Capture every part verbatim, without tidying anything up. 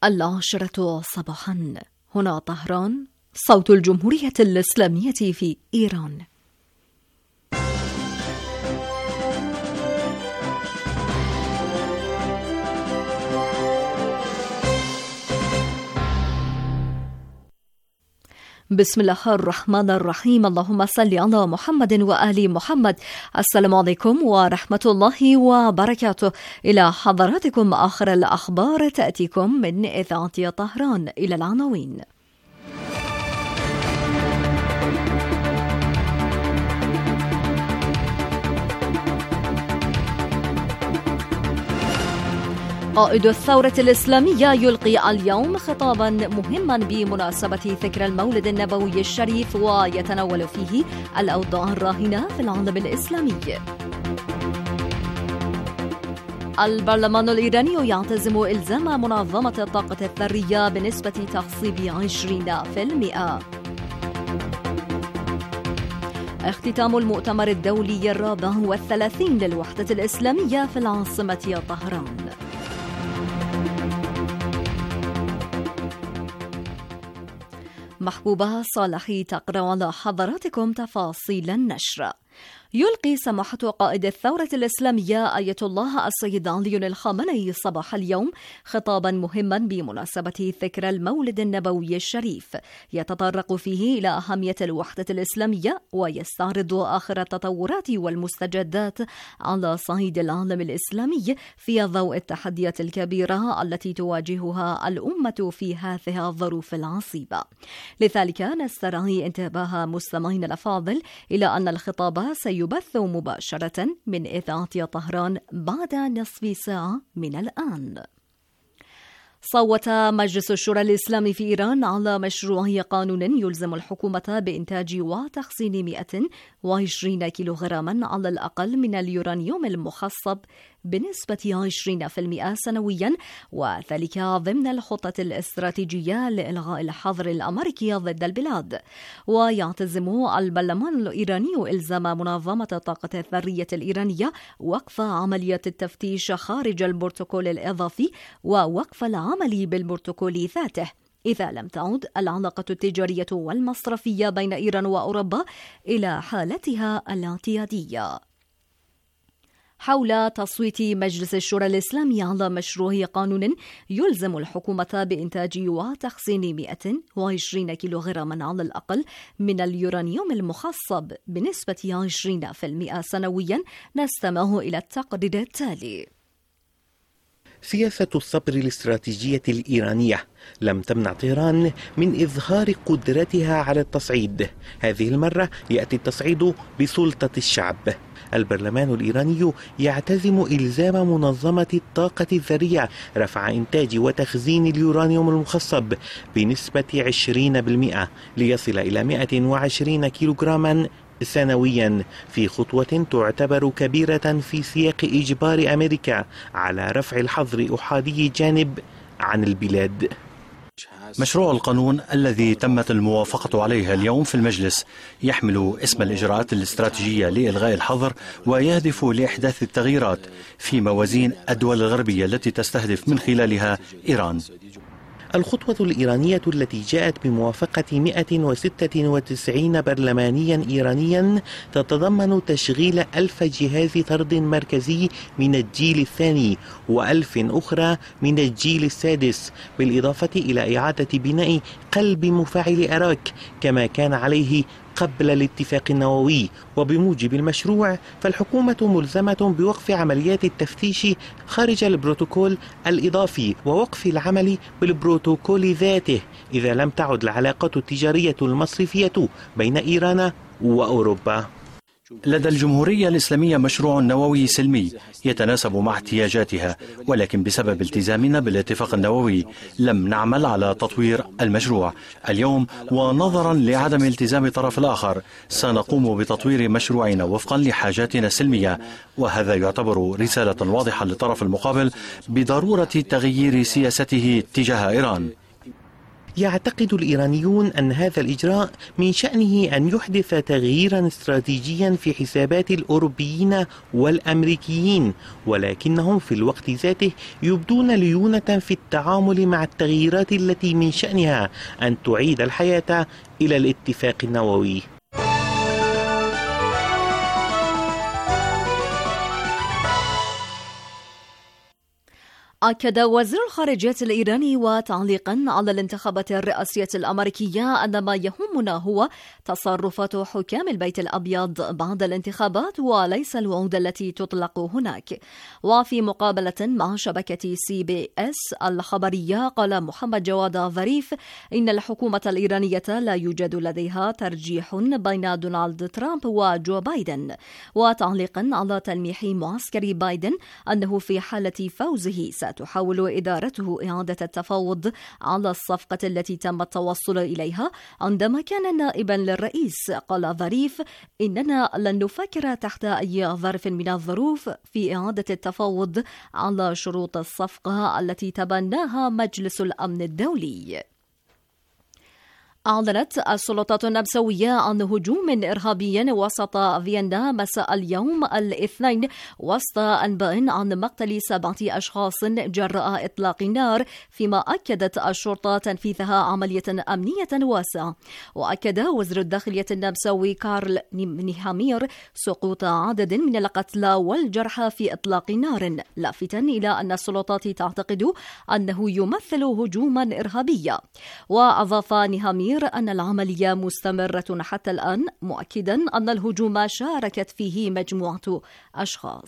العاشرة صباحا، هنا طهران، صوت الجمهورية الإسلامية في إيران. بسم الله الرحمن الرحيم. اللهم صل على محمد وآل محمد. السلام عليكم ورحمة الله وبركاته. إلى حضراتكم آخر الأخبار تأتيكم من إذاعة طهران. إلى العناوين: قائد الثورة الإسلامية يلقي اليوم خطابا مهما بمناسبة ذكرى المولد النبوي الشريف، ويتناول فيه الأوضاع الراهنة في العالم الإسلامي. البرلمان الإيراني يعتزم إلزام منظمة الطاقة الذرية بنسبة تخصيب عشرين بالمئة. اختتام المؤتمر الدولي الرابع والثلاثين للوحدة الإسلامية في العاصمة طهران. محبوبة صالحي تقرأ على حضراتكم تفاصيل النشر. يلقي سماحة قائد الثورة الإسلامية آية الله السيد علي الخامنئي صباح اليوم خطابا مهما بمناسبة ذكرى المولد النبوي الشريف، يتطرق فيه إلى أهمية الوحدة الإسلامية ويستعرض آخر التطورات والمستجدات على صعيد العالم الإسلامي في ضوء التحديات الكبيرة التي تواجهها الأمة في هذه الظروف العصيبة. لذلك نسترعي انتباه مستمعينا الأفاضل إلى أن الخطاب سيبث مباشرة من إذاعة طهران بعد نصف ساعة من الآن. صوت مجلس الشورى الإسلامي في إيران على مشروع قانون يلزم الحكومة بإنتاج وتخزين مئة وعشرين كيلوغراما على الأقل من اليورانيوم المخصب بنسبة عشرين بالمئة سنويا، وذلك ضمن الخطة الاستراتيجية لإلغاء الحظر الأمريكي ضد البلاد. ويعتزم البرلمان الإيراني إلزام منظمة الطاقة الذرية الإيرانية وقف عملية التفتيش خارج البروتوكول الإضافي ووقف العمل بالبروتوكول ذاته إذا لم تعد العلاقة التجارية والمصرفية بين إيران وأوروبا إلى حالتها الاعتيادية. حول تصويت مجلس الشورى الإسلامي على مشروع قانون يلزم الحكومة بإنتاج وتخزين مئة وعشرين كيلوغراما على الأقل من اليورانيوم المخصب بنسبة عشرين بالمئة سنويا، نستمع إلى التقرير التالي. سياسة الصبر الاستراتيجية الإيرانية لم تمنع طهران من إظهار قدرتها على التصعيد. هذه المرة يأتي التصعيد بسلطة الشعب. البرلمان الإيراني يعتزم إلزام منظمة الطاقة الذرية رفع إنتاج وتخزين اليورانيوم المخصب بنسبة عشرين بالمئة ليصل إلى مئة وعشرين كيلوغراما سنويا، في خطوة تعتبر كبيرة في سياق إجبار أمريكا على رفع الحظر أحادي الجانب عن البلاد. مشروع القانون الذي تمت الموافقة عليه اليوم في المجلس يحمل اسم الإجراءات الاستراتيجية لإلغاء الحظر، ويهدف لإحداث التغييرات في موازين الدول الغربية التي تستهدف من خلالها إيران. الخطوة الإيرانية التي جاءت بموافقة مئة وستة وتسعين برلمانيا إيرانيا تتضمن تشغيل ألف جهاز طرد مركزي من الجيل الثاني وألف أخرى من الجيل السادس، بالإضافة إلى إعادة بناء قلب مفاعل أراك كما كان عليه قبل الاتفاق النووي. وبموجب المشروع فالحكومة ملزمة بوقف عمليات التفتيش خارج البروتوكول الإضافي ووقف العمل بالبروتوكول ذاته إذا لم تعد العلاقات التجارية المصرفية بين إيران وأوروبا. لدى الجمهورية الإسلامية مشروع نووي سلمي يتناسب مع احتياجاتها، ولكن بسبب التزامنا بالاتفاق النووي لم نعمل على تطوير المشروع. اليوم ونظرا لعدم التزام الطرف الآخر سنقوم بتطوير مشروعنا وفقا لحاجاتنا السلمية، وهذا يعتبر رسالة واضحة للطرف المقابل بضرورة تغيير سياسته تجاه إيران. يعتقد الإيرانيون أن هذا الإجراء من شأنه أن يحدث تغييرا استراتيجيا في حسابات الأوروبيين والأمريكيين، ولكنهم في الوقت ذاته يبدون ليونة في التعامل مع التغييرات التي من شأنها أن تعيد الحياة إلى الاتفاق النووي. أكد وزير الخارجية الإيراني وتعليقا على الانتخابات الرئاسية الأمريكية أن ما يهمنا هو تصرفات حكام البيت الأبيض بعد الانتخابات وليس الوعود التي تطلق هناك. وفي مقابلة مع شبكة سي بي إس الخبرية قال محمد جواد ظريف إن الحكومة الإيرانية لا يوجد لديها ترجيح بين دونالد ترامب وجو بايدن. وتعليقا على تلميح معسكر بايدن أنه في حالة فوزه تحاول إدارته إعادة التفاوض على الصفقة التي تم التوصل إليها عندما كان نائبا للرئيس، قال ظريف إننا لن نفكر تحت أي ظرف من الظروف في إعادة التفاوض على شروط الصفقة التي تبناها مجلس الأمن الدولي. أعلنت السلطات النمساوية عن هجوم إرهابي وسط فيينا مساء اليوم الاثنين وسط أنباء عن مقتل سبعة أشخاص جراء إطلاق النار، فيما أكدت الشرطة تنفيذها عملية أمنية واسعة. وأكد وزير الداخلية النمساوي كارل نيهامير سقوط عدد من القتلى والجرحى في إطلاق نار، لافتا إلى أن السلطات تعتقد أنه يمثل هجوما إرهابيا. وأضاف نيهامير أن العملية مستمرة حتى الآن، مؤكدا أن الهجوم شاركت فيه مجموعة أشخاص.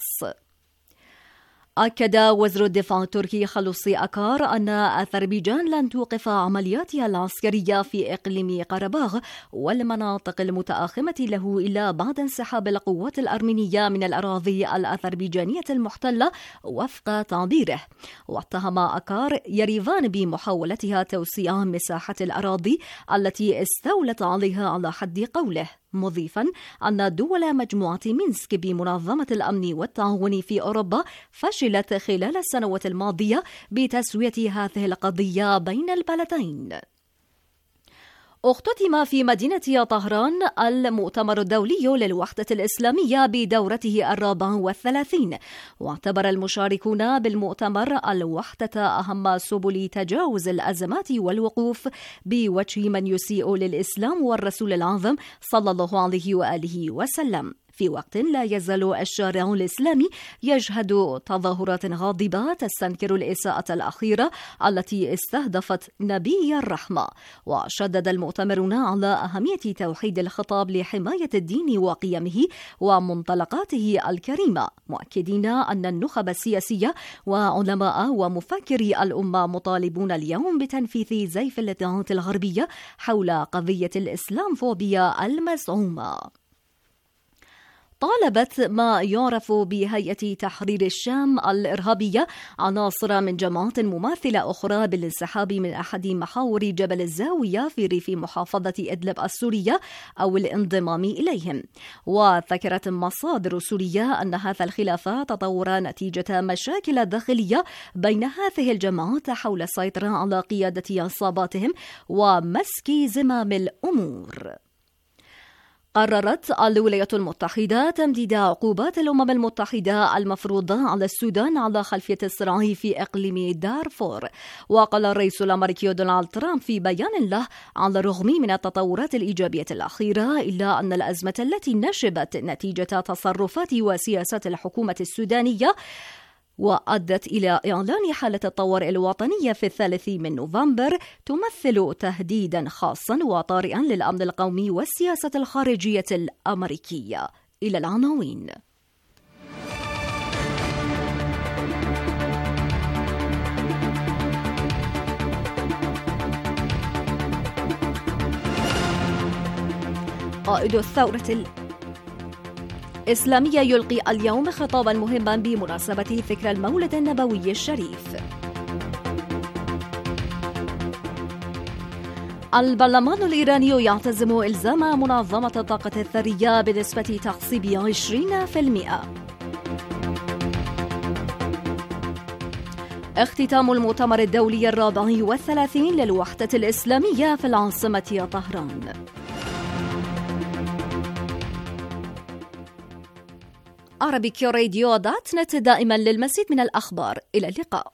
أكد وزير الدفاع التركي خلوصي أكار أن أذربيجان لن توقف عملياتها العسكرية في إقليم قرباغ والمناطق المتآخمة له إلا بعد انسحاب القوات الأرمينية من الأراضي الأذربيجانية المحتلة وفق تعبيره. واتهم أكار يريفان بمحاولتها توسيع مساحة الأراضي التي استولت عليها على حد قوله، مضيفا أن دول مجموعة مينسك بمنظمة الأمن والتعاون في أوروبا فشلت خلال السنوات الماضية بتسوية هذه القضية بين البلدين. اختتم في مدينة طهران المؤتمر الدولي للوحدة الإسلامية بدورته الرابعة والثلاثين، واعتبر المشاركون بالمؤتمر الوحدة أهم سبل تجاوز الأزمات والوقوف بوجه من يسيء للإسلام والرسول العظيم صلى الله عليه وآله وسلم، في وقت لا يزال الشارع الإسلامي يشهد تظاهرات غاضبة تستنكر الإساءة الأخيرة التي استهدفت نبي الرحمة. وشدد المؤتمرون على أهمية توحيد الخطاب لحماية الدين وقيمه ومنطلقاته الكريمة، مؤكدين أن النخب السياسية وعلماء ومفكري الأمة مطالبون اليوم بتنفيذ زيف الادعاءات الغربية حول قضية الإسلامفوبيا المزعومة. طالبت ما يعرف بهيئة تحرير الشام الإرهابية عناصر من جماعات مماثلة أخرى بالانسحاب من أحد محاور جبل الزاوية في ريف محافظة إدلب السورية أو الانضمام إليهم. وذكرت مصادر سورية أن هذا الخلاف تطور نتيجة مشاكل داخلية بين هذه الجماعات حول السيطرة على قيادة عصاباتهم ومسك زمام الأمور. قررت الولايات المتحدة تمديد عقوبات الأمم المتحدة المفروضة على السودان على خلفية الصراع في إقليم دارفور. وقال الرئيس الأمريكي دونالد ترامب في بيان له: على الرغم من التطورات الإيجابية الأخيرة إلا أن الأزمة التي نشبت نتيجة تصرفات وسياسات الحكومة السودانية وأدت إلى إعلان حالة الطوارئ الوطنية في الثالث من نوفمبر تمثل تهديدا خاصا وطارئا للأمن القومي والسياسة الخارجية الأمريكية. إلى العناوين. قائد الثورة الإسلامية يلقي اليوم خطابا مهما بمناسبة ذكرى المولد النبوي الشريف. البرلمان الإيراني يعتزم إلزام منظمة الطاقة الذرية بنسبة تخصيب عشرين بالمئة. اختتام المؤتمر الدولي الرابع والثلاثين للوحدة الإسلامية في العاصمة طهران. عربيك راديو دوت نت دائما للمزيد من الأخبار. إلى اللقاء.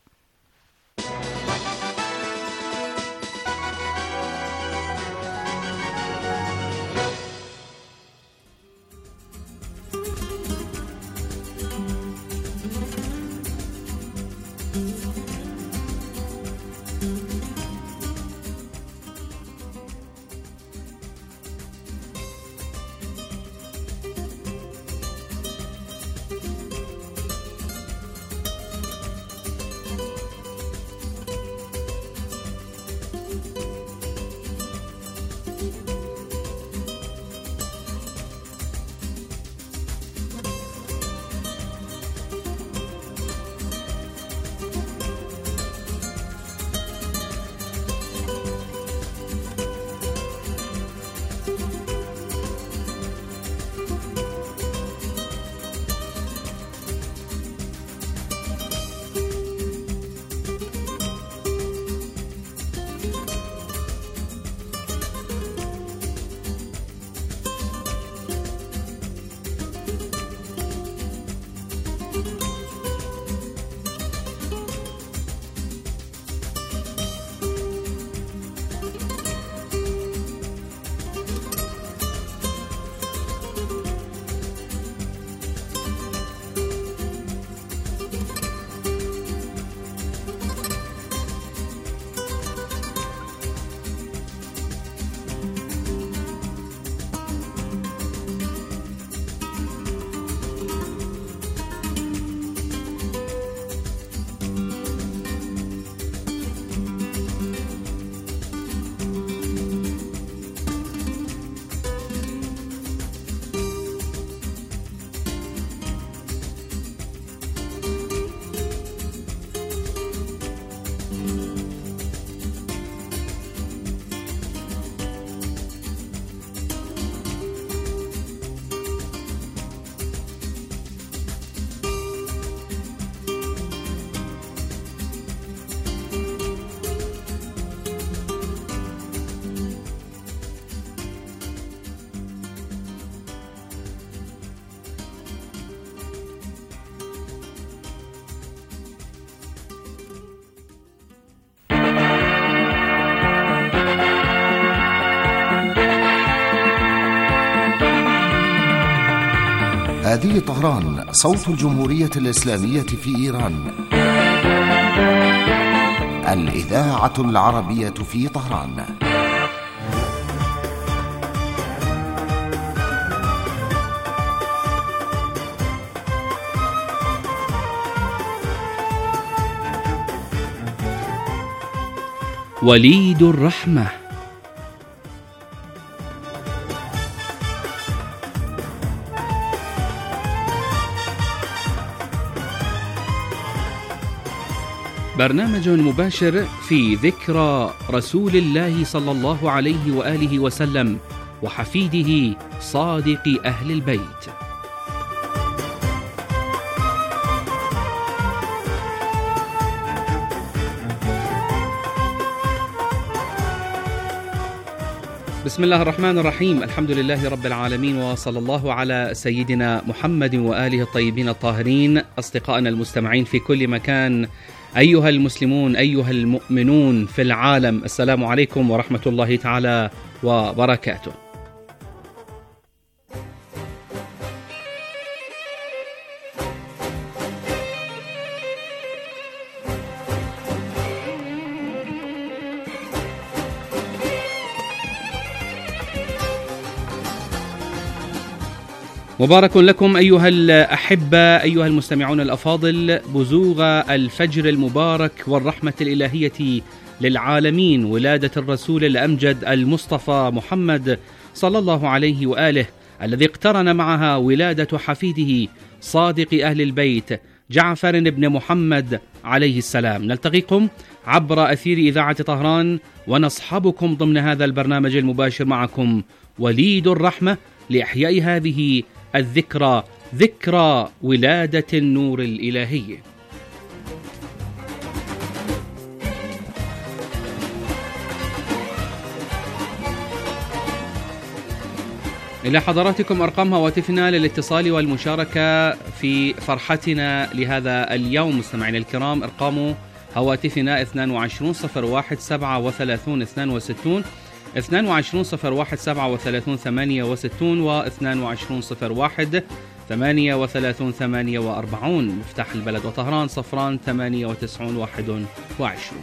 هذه طهران، صوت الجمهورية الإسلامية في إيران. الإذاعة العربية في طهران. وليد الرحمة. برنامج مباشر في ذكرى رسول الله صلى الله عليه وآله وسلم وحفيده صادق أهل البيت. بسم الله الرحمن الرحيم، الحمد لله رب العالمين، وصلى الله على سيدنا محمد وآله الطيبين الطاهرين. أصدقائنا المستمعين في كل مكان، أيها المسلمون، أيها المؤمنون في العالم، السلام عليكم ورحمة الله تعالى وبركاته. مبارك لكم أيها الأحبة، أيها المستمعون الأفاضل، بزوغ الفجر المبارك والرحمة الإلهية للعالمين، ولادة الرسول الأمجد المصطفى محمد صلى الله عليه وآله، الذي اقترن معها ولادة حفيده صادق أهل البيت جعفر بن محمد عليه السلام. نلتقيكم عبر أثير إذاعة طهران ونصحبكم ضمن هذا البرنامج المباشر معكم وليد الرحمة لإحياء هذه الذكرى، ذكرى ولادة النور الإلهي. إلى حضراتكم أرقام هواتفنا للاتصال والمشاركة في فرحتنا لهذا اليوم. مستمعينا الكرام، أرقام هواتفنا اثنان وعشرين صفر واحد سبعة وثلاثين اثنان وستين، اثنان وعشرين صفر واحد سبعة وثلاثين ثمانية وستين، واثنان وعشرين صفر واحد ثمانية وثلاثين ثمانية وأربعين. مفتاح البلد وطهران صفران ثمانية وتسعين واحد وعشرين.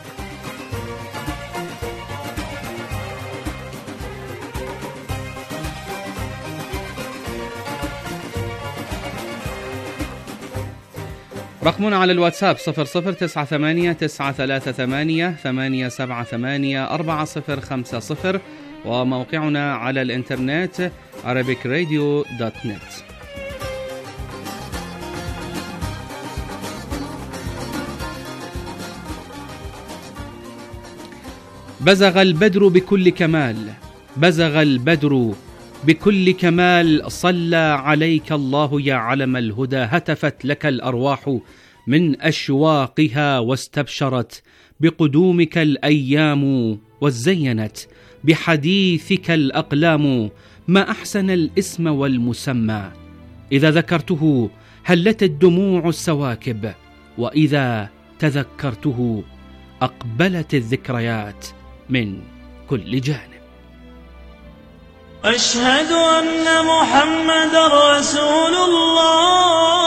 رقمنا على الواتساب صفر صفر تسعة ثمانية تسعة ثلاثة ثمانية ثمانية سبعة ثمانية أربعة صفر خمسة صفر، وموقعنا على الإنترنت arabic radio دوت نت. بزغ البدر بكل كمال، بزغ البدر بكل كمال، صلى عليك الله يا علم الهدى، هتفت لك الأرواح من أشواقها، واستبشرت بقدومك الأيام، وزينت بحديثك الأقلام، ما أحسن الاسم والمسمى، إذا ذكرته هلت الدموع السواكب، وإذا تذكرته أقبلت الذكريات من كل جانب. أشهد أن محمد رسول الله.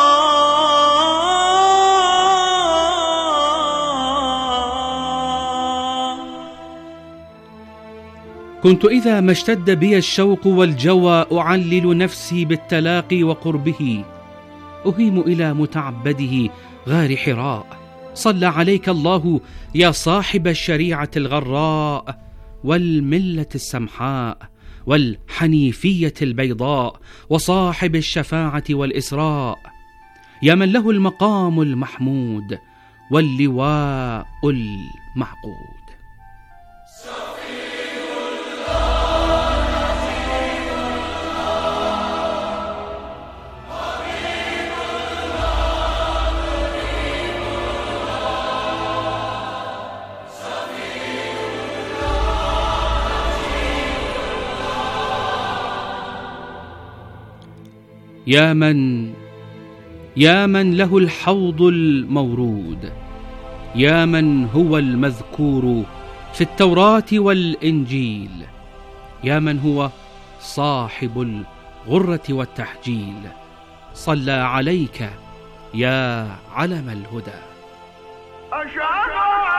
كنت إذا ما اشتد بي الشوق والجوى أعلل نفسي بالتلاقي وقربه، أهيم إلى متعبده غار حراء، صلى عليك الله يا صاحب الشريعة الغراء، والملة السمحاء، والحنيفية البيضاء، وصاحب الشفاعة والإسراء، يا من له المقام المحمود واللواء المعقود. يا من يا من له الحوض المورود، يا من هو المذكور في التوراة والإنجيل، يا من هو صاحب الغرة والتحجيل، صلى عليك يا علم الهدى. أشهد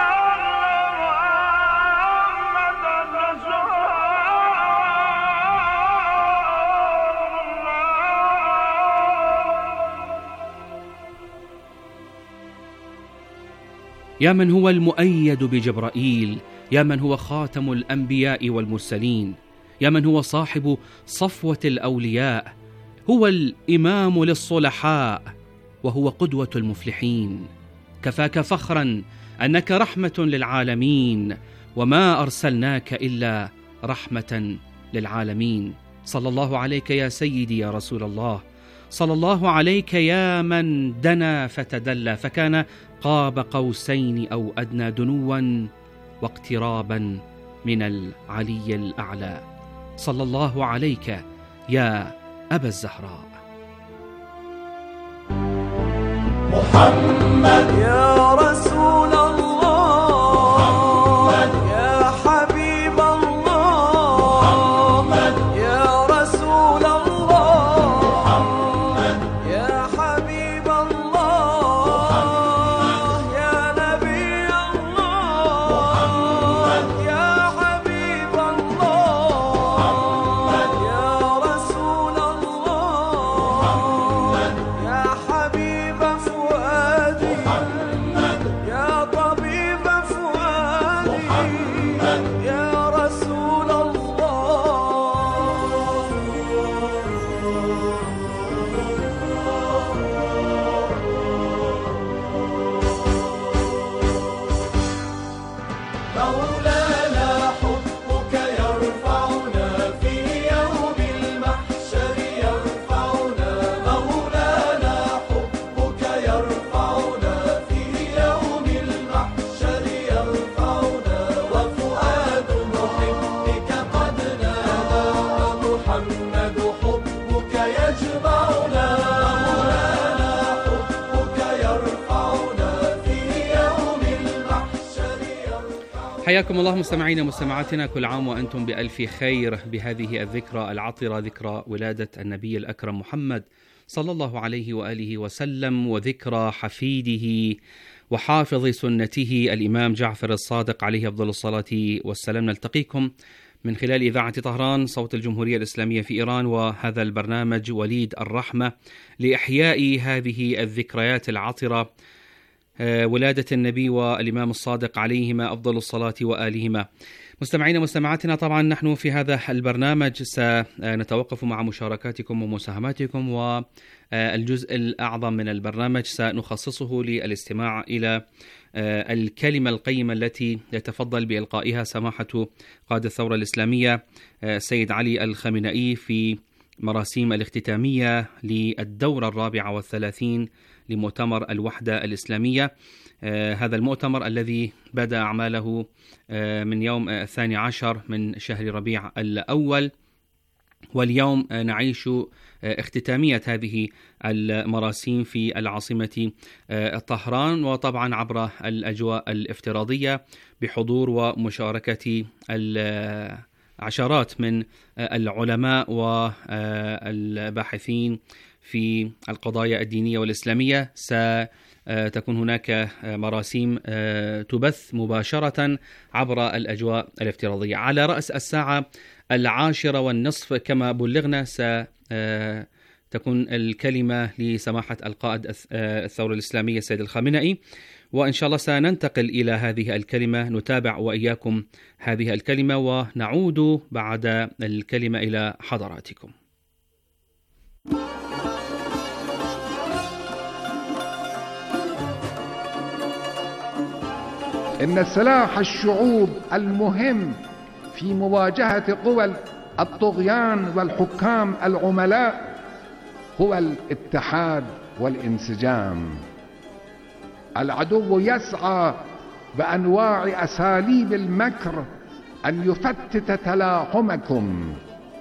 يا من هو المؤيد بجبرائيل، يا من هو خاتم الأنبياء والمرسلين، يا من هو صاحب صفوة الأولياء، هو الإمام للصلحاء، وهو قدوة المفلحين. كفاك فخرا أنك رحمة للعالمين، وما أرسلناك إلا رحمة للعالمين. صلى الله عليك يا سيدي يا رسول الله، صلى الله عليك يا من دنا فتدلى، فكان قاب قوسين أو أدنى، دنوا واقترابا من العلي الأعلى. صلى الله عليك يا أبا الزهراء. محمد يا رسول الله، محمد يا حبيب الله، محمد يا رسول الله، محمد يا حبيب الله، يا نبي الله، محمد يا حبيب الله، يا رسول الله، يا حبيب فؤادي. حياكم الله مستمعينا ومستمعاتنا، كل عام وأنتم بألف خير بهذه الذكرى العطرة، ذكرى ولادة النبي الأكرم محمد صلى الله عليه وآله وسلم، وذكرى حفيده وحافظ سنته الإمام جعفر الصادق عليه أفضل الصلاة والسلام. نلتقيكم من خلال إذاعة طهران صوت الجمهورية الإسلامية في إيران، وهذا البرنامج وليد الرحمة لإحياء هذه الذكريات العطرة، ولادة النبي والإمام الصادق عليهما أفضل الصلاة وآلهما. مستمعين ومستمعاتنا، طبعا نحن في هذا البرنامج سنتوقف مع مشاركاتكم ومساهماتكم، والجزء الأعظم من البرنامج سنخصصه للاستماع إلى الكلمة القيمة التي يتفضل بإلقائها سماحة قائد الثورة الإسلامية السيد علي الخامنئي في مراسيم الاختتامية للدورة الرابعة والثلاثين لمؤتمر الوحدة الإسلامية. آه هذا المؤتمر الذي بدأ أعماله آه من يوم الثاني عشر من شهر ربيع الأول، واليوم آه نعيش آه اختتامية هذه المراسيم في العاصمة آه طهران، وطبعا عبر الأجواء الافتراضية بحضور ومشاركة عشرات من آه العلماء والباحثين في القضايا الدينية والإسلامية. ستكون هناك مراسيم تبث مباشرة عبر الأجواء الافتراضية. على رأس الساعة العاشرة والنصف كما بلغنا ستكون الكلمة لسماحة القائد الثورة الإسلامية السيد الخامنئي، وإن شاء الله سننتقل إلى هذه الكلمة، نتابع وإياكم هذه الكلمة ونعود بعد الكلمة إلى حضراتكم. إن سلاح الشعوب المهم في مواجهة قوى الطغيان والحكام العملاء هو الاتحاد والانسجام. العدو يسعى بأنواع أساليب المكر أن يفتت تلاحمكم.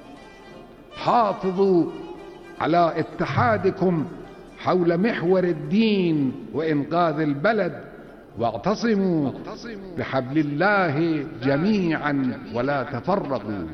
حافظوا على اتحادكم حول محور الدين وإنقاذ البلد، واعتصموا بحبل الله جميعا ولا تفرقوا.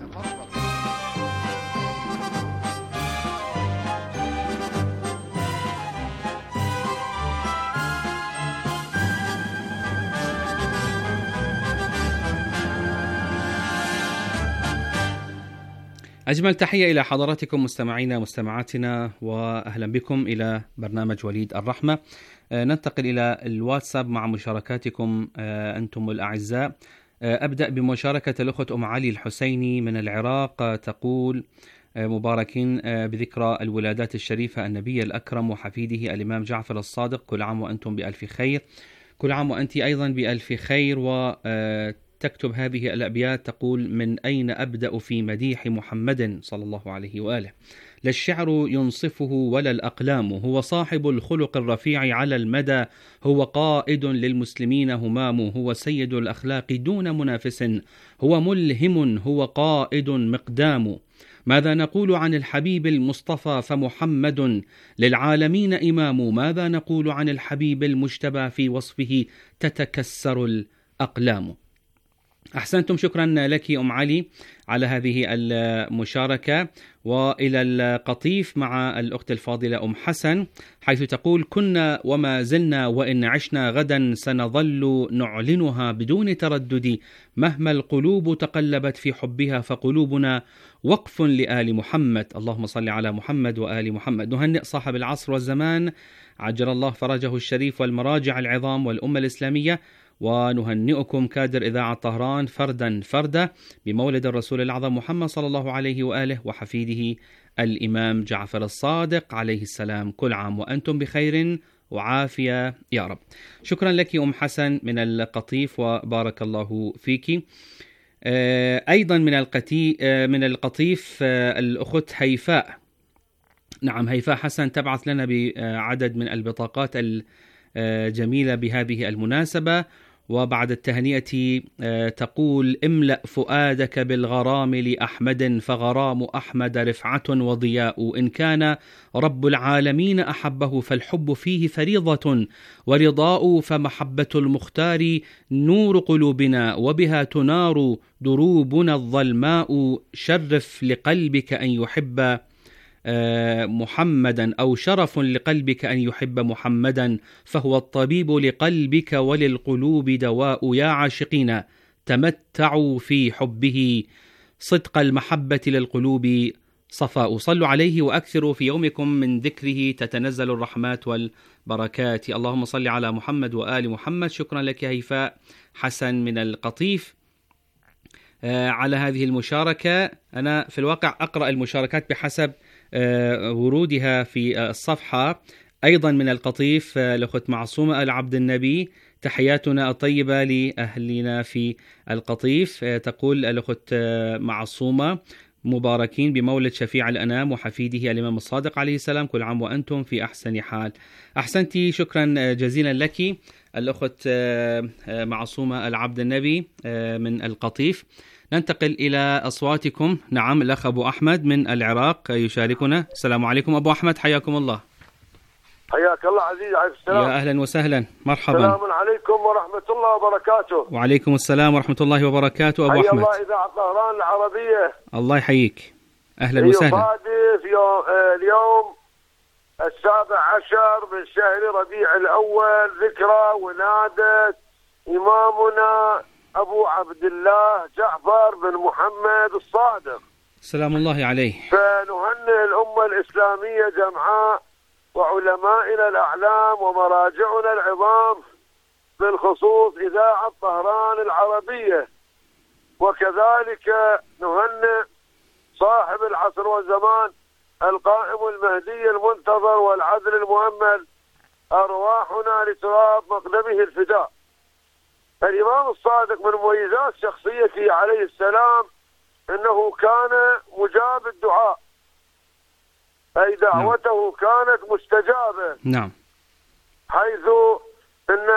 أجمل تحية إلى حضراتكم مستمعينا مستمعاتنا، وأهلا بكم إلى برنامج وليد الرحمة. ننتقل إلى الواتساب مع مشاركاتكم أنتم الأعزاء. أبدأ بمشاركة الأخت أم علي الحسيني من العراق، تقول: مباركين بذكرى الولادات الشريفة النبي الأكرم وحفيده الإمام جعفر الصادق، كل عام وأنتم بألف خير. كل عام وأنت أيضا بألف خير. وتكتب هذه الأبيات تقول: من أين أبدأ في مديح محمد صلى الله عليه وآله؟ لا الشعر ينصفه ولا الأقلام، هو صاحب الخلق الرفيع على المدى، هو قائد للمسلمين همام، هو سيد الأخلاق دون منافس، هو ملهم، هو قائد مقدام. ماذا نقول عن الحبيب المصطفى فمحمد للعالمين إمام، ماذا نقول عن الحبيب المجتبى في وصفه تتكسر الأقلام. أحسنتم، شكرا لك أم علي على هذه المشاركة. وإلى القطيف مع الأخت الفاضلة أم حسن، حيث تقول: كنا وما زلنا وإن عشنا غدا سنظل نعلنها بدون تردد، مهما القلوب تقلبت في حبها فقلوبنا وقف لآل محمد. اللهم صل على محمد وآل محمد. نهنئ صاحب العصر والزمان عجل الله فرجه الشريف والمراجع العظام والأمة الإسلامية، ونهنئكم كادر إذاعة طهران فردا فردا بمولد الرسول الأعظم محمد صلى الله عليه وآله وحفيده الإمام جعفر الصادق عليه السلام. كل عام وأنتم بخير وعافية يا رب. شكرا لك أم حسن من القطيف وبارك الله فيك. أيضا من من القطيف الأخت هيفاء. نعم، هيفاء حسن تبعث لنا بعدد من البطاقات الجميلة بهذه المناسبة، وبعد التهنئة تقول: املأ فؤادك بالغرام لأحمد، فغرام أحمد رفعة وضياء، إن كان رب العالمين أحبه فالحب فيه فريضة ورضاء، فمحبة المختار نور قلوبنا وبها تنار دروبنا الظلماء، شرف لقلبك أن يحب محمدا، أو شرف لقلبك أن يحب محمدا، فهو الطبيب لقلبك وللقلوب دواء، يا عاشقين تمتعوا في حبه، صدق المحبة للقلوب صفاء. صلوا عليه وأكثروا في يومكم من ذكره تتنزل الرحمات والبركات. اللهم صل على محمد وآل محمد. شكرا لك هيفاء حسن من القطيف على هذه المشاركة. أنا في الواقع أقرأ المشاركات بحسب ورودها في الصفحة. أيضا من القطيف الأخت معصومة العبد النبي، تحياتنا الطيبة لأهلنا في القطيف. تقول الأخت معصومة: مباركين بمولد شفيع الأنام وحفيده الإمام الصادق عليه السلام، كل عام وأنتم في أحسن حال. أحسنتي، شكرا جزيلا لك الأخت معصومة العبد النبي من القطيف. ننتقل إلى أصواتكم. نعم، الأخ أبو أحمد من العراق يشاركنا. السلام عليكم أبو أحمد، حياكم الله. حياك الله عزيزي، عليكم السلام. يا أهلا وسهلا، مرحبا. السلام عليكم ورحمة الله وبركاته. وعليكم السلام ورحمة الله وبركاته أبو حيا أحمد. الله إذاعة طهران العربية. الله يحييك، أهلا وسهلا. يصادف يوم اليوم السابع عشر من شهر ربيع الأول ذكرى ولادة إمامنا أبو عبد الله جعفر بن محمد الصادق سلام الله عليه. فنهنئ الأمة الإسلامية جمعاء وعلمائنا الأعلام ومراجعنا العظام، بالخصوص إذاعة طهران العربية، وكذلك نهنئ صاحب العصر والزمان القائم المهدي المنتظر والعدل المؤمل، أرواحنا لتراب مقدمه الفداء. الإمام الصادق من مميزات شخصيته عليه السلام أنه كان مجاب الدعاء، أي دعوته نعم. كانت مستجابة. نعم. حيث أن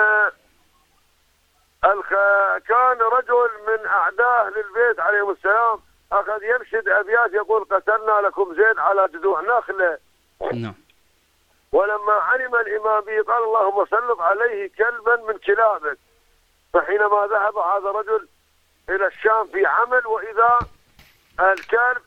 الخ... كان رجل من أعداء للبيت عليه السلام أخذ ينشد أبيات يقول: قتلنا لكم زيد على جذوع نخلة. نعم. ولما علم الإمام به قال: اللهم سلط عليه كلبا من كلابك. فحينما ذهب هذا الرجل إلى الشام في عمل، وإذا الكلب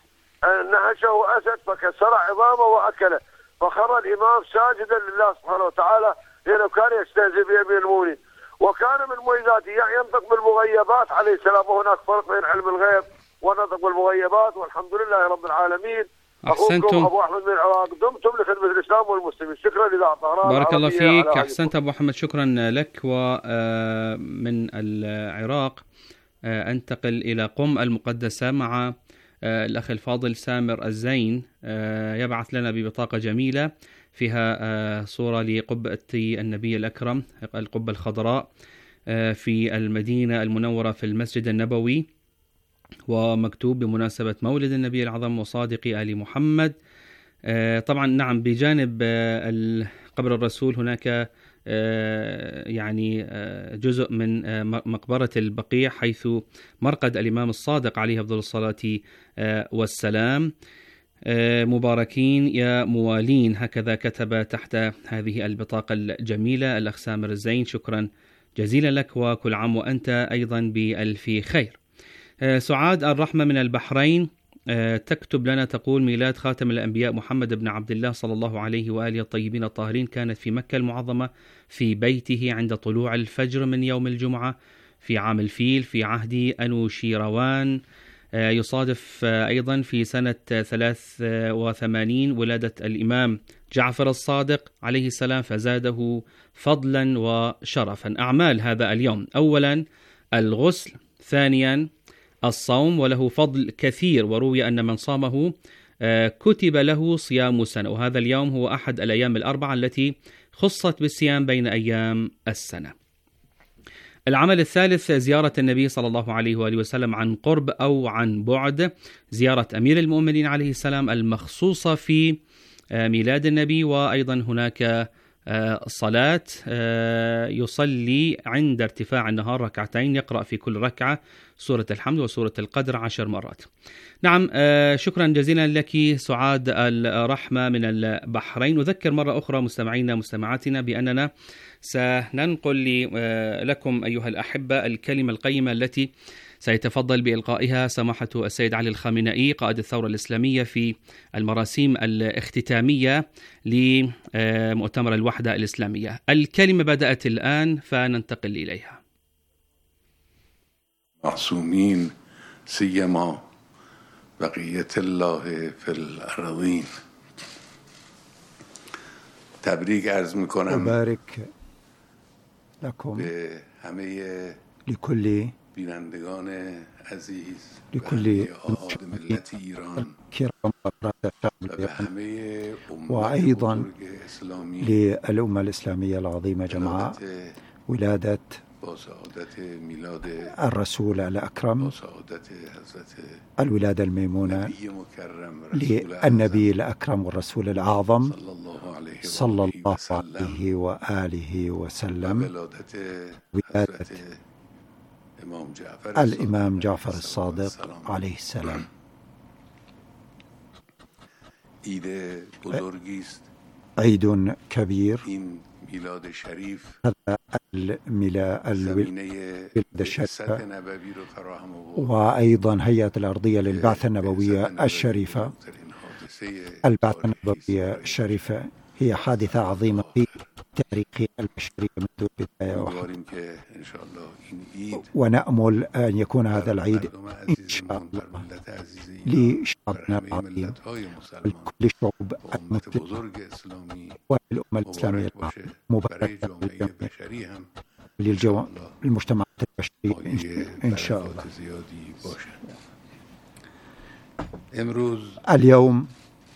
نهشه أسد فكسر عظامه وأكله، فخر الإمام ساجدا لله سبحانه وتعالى لأنه كان يستهزئ بأمير المؤمنين. وكان من مميزاته ينطق بالمغيبات عليه السلام، وهناك فرق بين علم الغيب ونطق بالمغيبات، والحمد لله رب العالمين. أخوكم أبو أحمد من العراق، دمتم لخدمة الإسلام والمسلمين. شكرا لإذاعة طهران. بارك الله فيك، أحسنت أبو أحمد، شكرا لك. ومن العراق أنتقل إلى قم المقدسة مع الأخ الفاضل سامر الزين، يبعث لنا ببطاقة جميلة فيها صورة لقبة النبي الأكرم، القبة الخضراء في المدينة المنورة في المسجد النبوي، ومكتوب بمناسبة مولد النبي العظم وصادق آل محمد. طبعا نعم، بجانب قبر الرسول هناك يعني جزء من مقبرة البقيع حيث مرقد الإمام الصادق عليه أفضل الصلاة والسلام. مباركين يا موالين، هكذا كتب تحت هذه البطاقة الجميلة الأخ سامر الزين. شكرا جزيلا لك، وكل عام وأنت أيضا بألف خير. سعاد الرحمة من البحرين تكتب لنا، تقول: ميلاد خاتم الأنبياء محمد بن عبد الله صلى الله عليه وآله الطيبين الطاهرين كانت في مكة المعظمة في بيته عند طلوع الفجر من يوم الجمعة في عام الفيل في عهد أنوشيروان. يصادف أيضا في سنة ثلاث وثمانين ولادة الإمام جعفر الصادق عليه السلام، فزاده فضلا وشرفا. أعمال هذا اليوم: أولا الغسل، ثانيا الصوم، وله فضل كثير، وروي أن من صامه كتب له صيام سنة، وهذا اليوم هو أحد الأيام الأربعة التي خصت بالصيام بين أيام السنة. العمل الثالث زيارة النبي صلى الله عليه وآله وسلم عن قرب أو عن بعد، زيارة أمير المؤمنين عليه السلام المخصوصة في ميلاد النبي، وأيضا هناك الصلاة يصلي عند ارتفاع النهار ركعتين، يقرأ في كل ركعة سورة الحمد وسورة القدر عشر مرات. نعم، شكرا جزيلا لك سعاد الرحمة من البحرين. نذكر مرة أخرى مستمعينا مستمعاتنا بأننا سننقل لكم أيها الأحبة الكلمة القيمة التي سيتفضل بإلقائها سماحة السيد علي الخامنئي قائد الثورة الإسلامية في المراسيم الاختتامية لمؤتمر الوحدة الإسلامية. الكلمة بدأت الآن فننتقل إليها. معصومين سيما بقية الله في الأرضين. تبریک عرض میکنم وبارك لكم لكل بینندگان عزیز لكل ملت ایران كرام وأيضا للأمة الإسلامية العظيمة جمعاء ولادة الرسول الأكرم، الولادة الميمونة للنبي الأكرم والرسول الأعظم صلى الله عليه وآله وسلم، ولادة الإمام جعفر الصادق عليه السلام. عيد كبير، هذا الميلاد الشريف وأيضا هيئة الأرضية للبعثة النبوية الشريفة. البعثة النبوية الشريفة هي حادثة عظيمة في تاريخ البشرية منذ البداية، ونأمل أن يكون هذا العيد إن شاء الله لشعبنا العظيم ولكل الشعوب المسلمة وللأمة الإسلامية مباركة للمجتمعات البشرية إن شاء الله. اليوم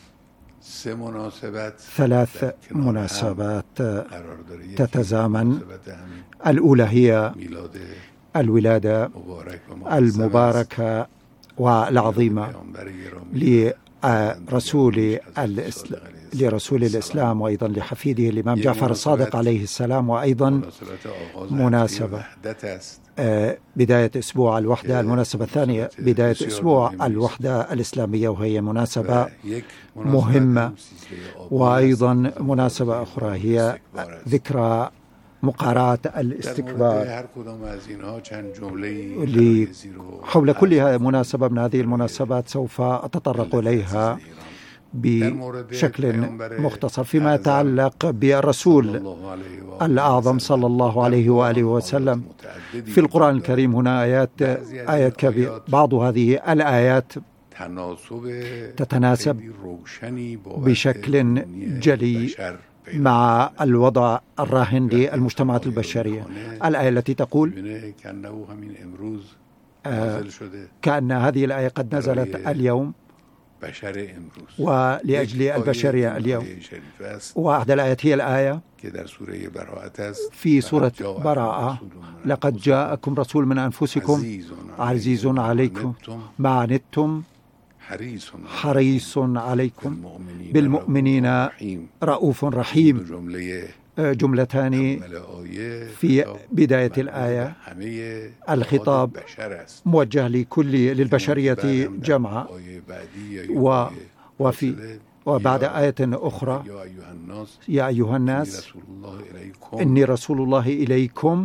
ثلاث مناسبات تتزامن. الأولى هي الولادة المباركة والعظيمة لرسول الإسلام لرسول الإسلام وأيضا لحفيده الإمام جعفر الصادق عليه السلام، وأيضا مناسبة بداية أسبوع الوحدة. المناسبة الثانية بداية أسبوع الوحدة الإسلامية، وهي مناسبة مهمة. وأيضا مناسبة أخرى هي ذكرى مقارعة الاستكبار. حول كل مناسبة من هذه المناسبات سوف أتطرق إليها بشكل مختصر. فيما يتعلق بالرسول الأعظم صلى الله عليه وآله وسلم، في القرآن الكريم هنا آيات آيات كبيرة. بعض هذه الآيات تتناسب بشكل جلي مع الوضع الراهن للمجتمعات البشرية. الآية التي تقول آه كأن هذه الآية قد نزلت اليوم ولأجل البشرية اليوم. وأحد الآيات هي الآية في سورة براءة: لقد جاءكم رسول من أنفسكم عزيز عليكم ما عنتم حريص عليكم بالمؤمنين رؤوف رحيم. جملتان في بداية الآية. الخطاب موجه لكل للبشرية جمعاء، وفي وبعد آية أخرى: يا أيها الناس إني رسول الله إليكم.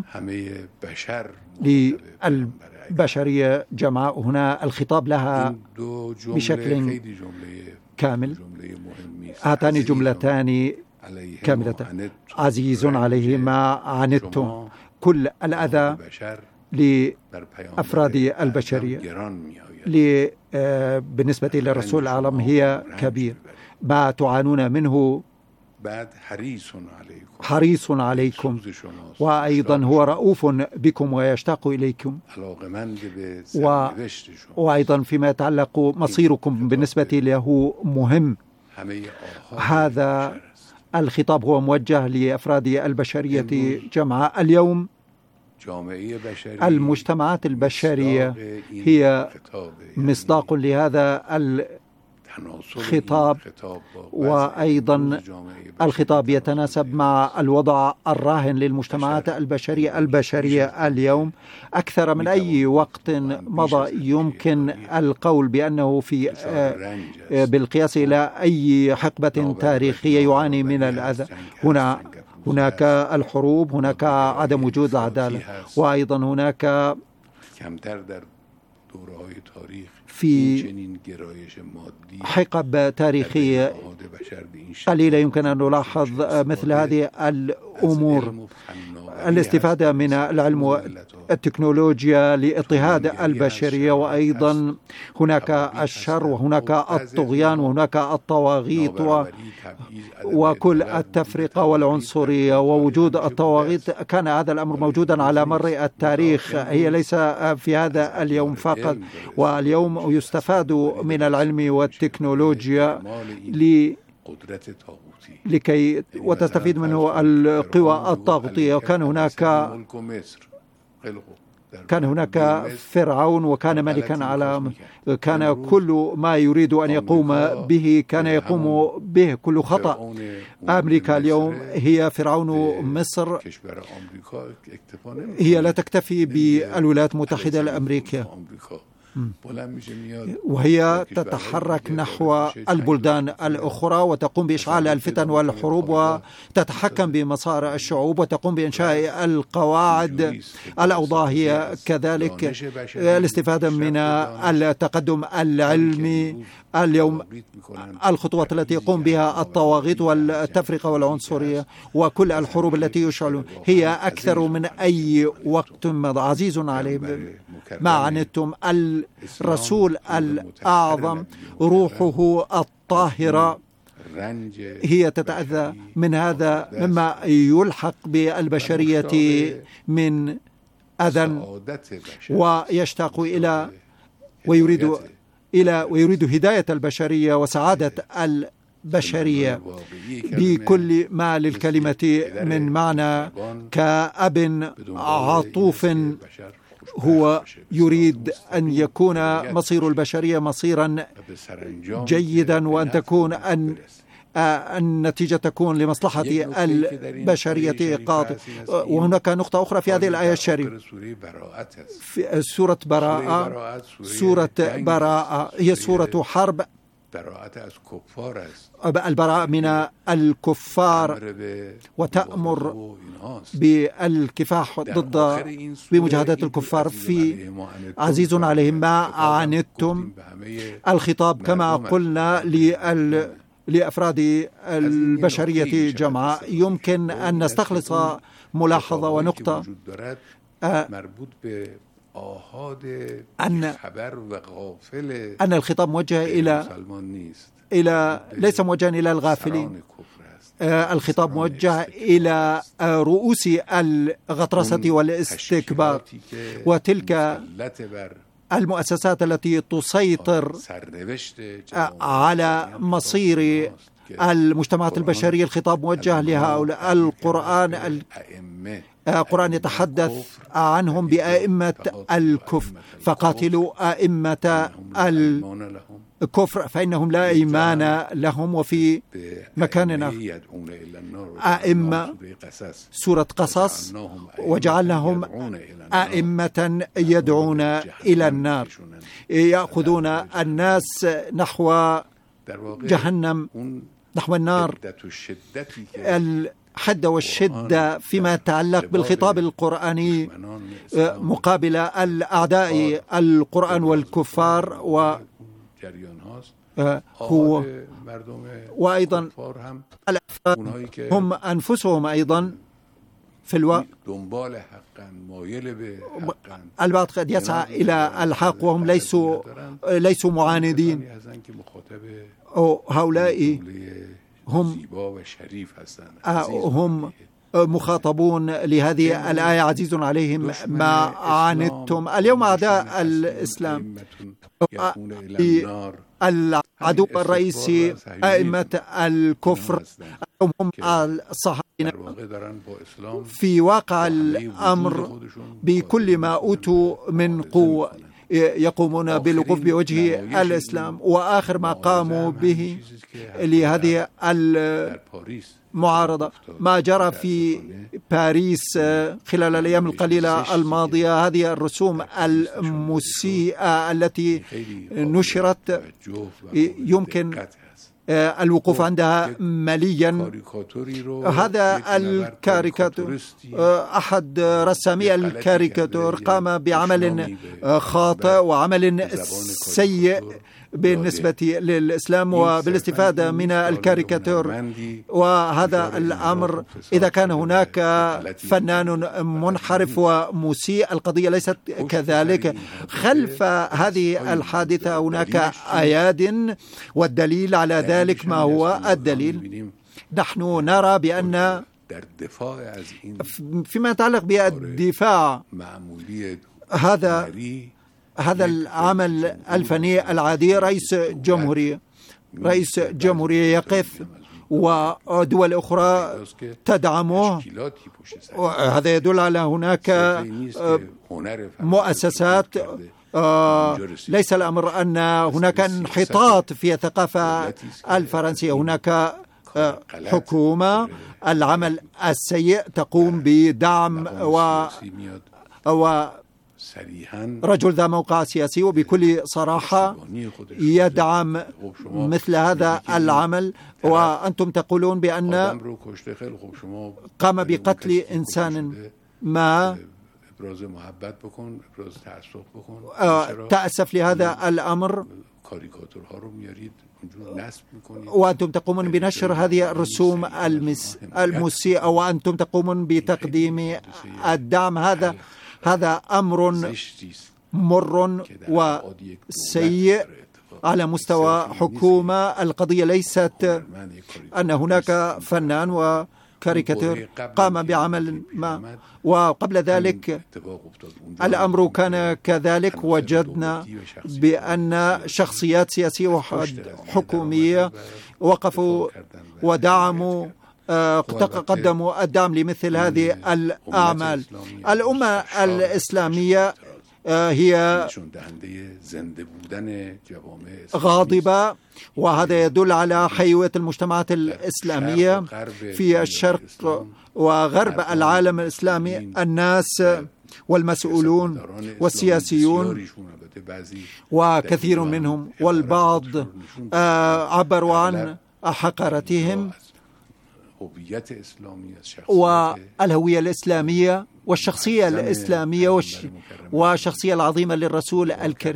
للبشرية جمعاء هنا الخطاب لها بشكل كامل. هاتان جملتان كاملة: عزيز عليه ما عنتم. كل الأذى لأفراد البشرية بالنسبة للرسول الأعظم هي كبير. ما تعانون منه حريص عليكم، وأيضا هو رؤوف بكم ويشتاق إليكم. و... وأيضا فيما يتعلق مصيركم بالنسبة له مهم. هذا الخطاب هو موجه لأفراد البشرية جمعاء. اليوم المجتمعات البشرية هي مصداق لهذا خطاب، وأيضا الخطاب يتناسب مع الوضع الراهن للمجتمعات البشرية البشرية اليوم. أكثر من أي وقت مضى يمكن القول بأنه في بالقياس إلى أي حقبة تاريخية يعاني من الأذى. هنا هناك الحروب، هناك عدم وجود العدالة، وأيضا هناك في حقب تاريخية قليلة يمكن أن نلاحظ مثل هذه الأمور. الاستفادة من العلم والتكنولوجيا لاضطهاد البشرية، وأيضا هناك الشر وهناك الطغيان وهناك الطواغيت و... وكل التفرقة والعنصرية ووجود الطواغيت. كان هذا الأمر موجودا على مر التاريخ، هي ليس في هذا اليوم فقط. واليوم يستفاد من العلم والتكنولوجيا ل لكي وتستفيد منه القوى الطاغوتية. وكان هناك كان هناك فرعون وكان ملكا على كان كل ما يريد أن يقوم به كان يقوم به، كل خطأ. أمريكا اليوم هي فرعون مصر، هي لا تكتفي بالولايات المتحدة الأمريكية، وهي تتحرك نحو البلدان الأخرى وتقوم بإشعال الفتن والحروب وتتحكم بمصائر الشعوب وتقوم بإنشاء القواعد. الأوضاع هي كذلك. الاستفادة من التقدم العلمي اليوم، الخطوات التي يقوم بها الطواغيت والتفرقة والعنصرية وكل الحروب التي يشعلون هي أكثر من أي وقت مضى. عزيز عليه ما عنتم، الرسول الأعظم روحه الطاهرة هي تتأذى من هذا مما يلحق بالبشرية من أذى، ويشتاق إلى ويريد إلى ويريد هداية البشرية وسعادة البشرية بكل ما للكلمة من معنى. كأب عطوف هو يريد أن يكون مصير البشرية مصيرا جيدا، وأن تكون أن النتيجة تكون لمصلحة البشرية قاطع. وهناك نقطة أخرى في هذه الآية الشريفة في سورة براءة. سورة براءة هي سورة حرب، البراءة من الكفار، وتأمر بالكفاح ضد بمجاهدة الكفار. في عزيز عليهم ما عنتم، الخطاب كما قلنا لل لأفراد البشرية جمعاء. يمكن أن نستخلص ملاحظة ونقطة أن أن الخطاب موجه إلى إلى ليس موجها إلى الغافلين، الخطاب موجه إلى رؤوس الغطرسة والاستكبار وتلك المؤسسات التي تسيطر على مصير المجتمعات البشرية. الخطاب موجه لهؤلاء. القرآن القرآن يتحدث عنهم بأئمة الكفر، فقاتلوا أئمة الكفر فإنهم لا إيمان لهم. وفي مكاننا أئمة سورة قصص، وجعلناهم أئمة يدعون إلى النار، يأخذون الناس نحو جهنم، نحو النار. الحد والشدة فيما يتعلق بالخطاب القرآني مقابل الأعداء القرآن والكفار، و هو وأيضا الأفراد هم أنفسهم أيضا في الوقت البعض قد يسعى إلى الحق وهم ليسوا ليسوا معاندين. هؤلاء هم هم مخاطبون لهذه الآية. عزيز عليهم ما عنتم. اليوم أعداء الإسلام العدو الرئيسي أئمة الكفر هم الصهاينة في واقع الأمر بكل ما أوتوا من قوة. يقومون بالوقوف بوجه الإسلام. وآخر ما قاموا به لهذه المعارضة ما جرى في باريس خلال الأيام القليلة الماضية، هذه الرسوم المسيئة التي نشرت يمكن الوقوف عندها مليا. هذا الكاريكاتور أحد رسامي الكاريكاتور قام بعمل خاطئ وعمل سيء بالنسبة للإسلام وبالاستفادة من الكاريكاتور. وهذا الأمر إذا كان هناك فنان منحرف ومسيء، القضية ليست كذلك. خلف هذه الحادثة هناك أياد، والدليل على ذلك ما هو الدليل؟ نحن نرى بأن فيما يتعلق بالدفاع هذا هذا العمل الفني العادي، رئيس جمهورية رئيس جمهورية يقف ودول أخرى تدعمه، وهذا يدل على هناك مؤسسات. ليس الأمر أن هناك انحطاط في الثقافة الفرنسية، هناك حكومة العمل السيء تقوم بدعم و, و رجل ذا موقع سياسي وبكل صراحة يدعم مثل هذا العمل، وأنتم تقولون بأن قام بقتل إنسان ما. تأسف لهذا الأمر، وأنتم تقومون بنشر هذه الرسوم المسيئة، وأنتم تقومون بتقديم الدعم. هذا هذا أمر مر وسيء على مستوى حكومة. القضية ليست أن هناك فنان وكاريكاتور قام بعمل ما، وقبل ذلك الأمر كان كذلك. وجدنا بأن شخصيات سياسية وحكومية وقفوا ودعموا قدموا الدعم لمثل هذه الأعمال. الأمة الإسلامية هي غاضبة، وهذا يدل على حيوية المجتمعات الإسلامية في الشرق وغرب العالم الإسلامي. الناس والمسؤولون والسياسيون وكثير منهم والبعض عبروا عن حقارتهم والهوية الإسلامية والشخصية الإسلامية والشخصية العظيمة للرسول الكريم.